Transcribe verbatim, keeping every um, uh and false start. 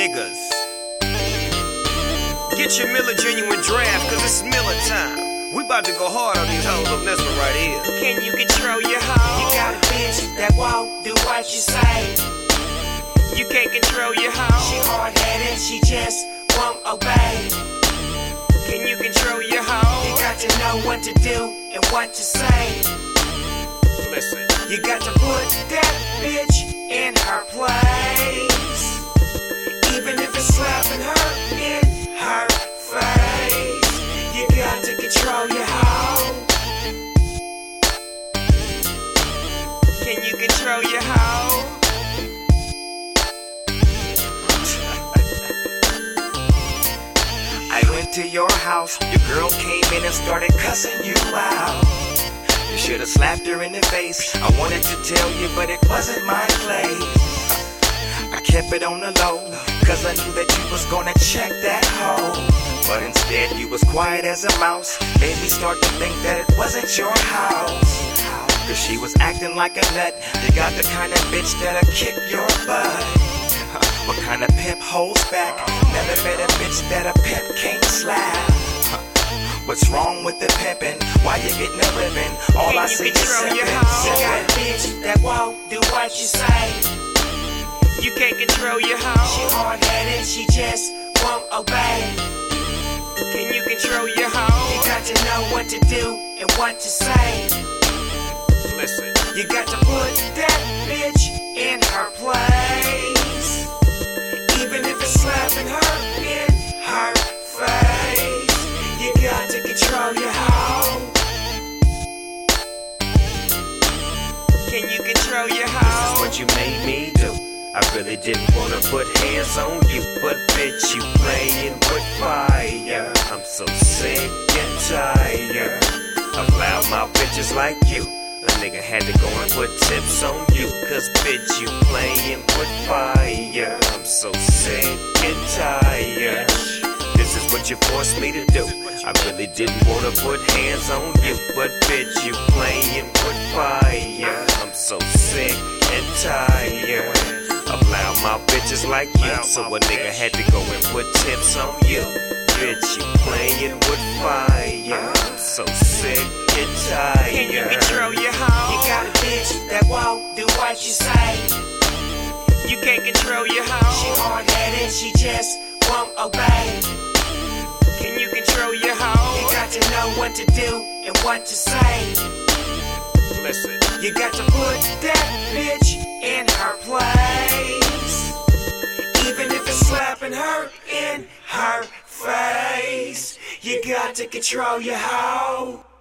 niggas. Get your Miller Genuine Draft, cause it's Miller time. We about to go hard on these hoes on this one right here. Can you control your hoe? You got a bitch that won't do what you say. You can't control your hoe. She hard-headed, she just won't obey. Can you control your hoe? You got to know what to do and what to say. Listen, you got to put that bitch in her place, even if it's slapping her in her face. You got to control your hoe. Can you control your hoe? I went to your house, your girl came in and started cussing you out. You should've slapped her in the face. I wanted to tell you, but it wasn't my place. I kept it on the low, cause I knew that you was gonna check that hoe. But instead you was quiet as a mouse. Made me start to think that it wasn't your house, cause she was acting like a nut. You got the kind of bitch that'll kick your butt. What kind of pimp holds back? Never met a bitch that a pimp can't slap. What's wrong with the pimpin'? Why you getting a ribbon? All Can I you see is control sippin', your hoe? sippin'. You got a bitch that won't do what you say. You can't control your hoe. She hard-headed, she just won't obey. Can you control your hoe? You got to know what to do and what to say. Listen, you got to put that bitch in her place, even if it's slapping her in her face. You got to control your hoe. Can you control your hoe? This is what you made me do. I really didn't wanna put hands on you, but bitch, you playing with fire. I'm so sick and tired of loud mouth bitches like you. A nigga had to go and put tips on you, cause bitch, you playing with fire. I'm so sick and tired. This is what you forced me to do. I really didn't wanna put hands on you, but bitch, you playing with fire. I'm so sick and tired of loud mouth bitches like you. So a nigga had to go and put tips on you. Bitch, you playing with fire. I'm so sick and tired. Can you control your hoe? You got a bitch that won't do what you say. You can't control your hoe. She hard-headed, she just won't obey. Can you control your hoe? You got to know what to do and what to say. Listen, you got to put that bitch in her place, even if it's slapping her in her face. You got to control your hoe.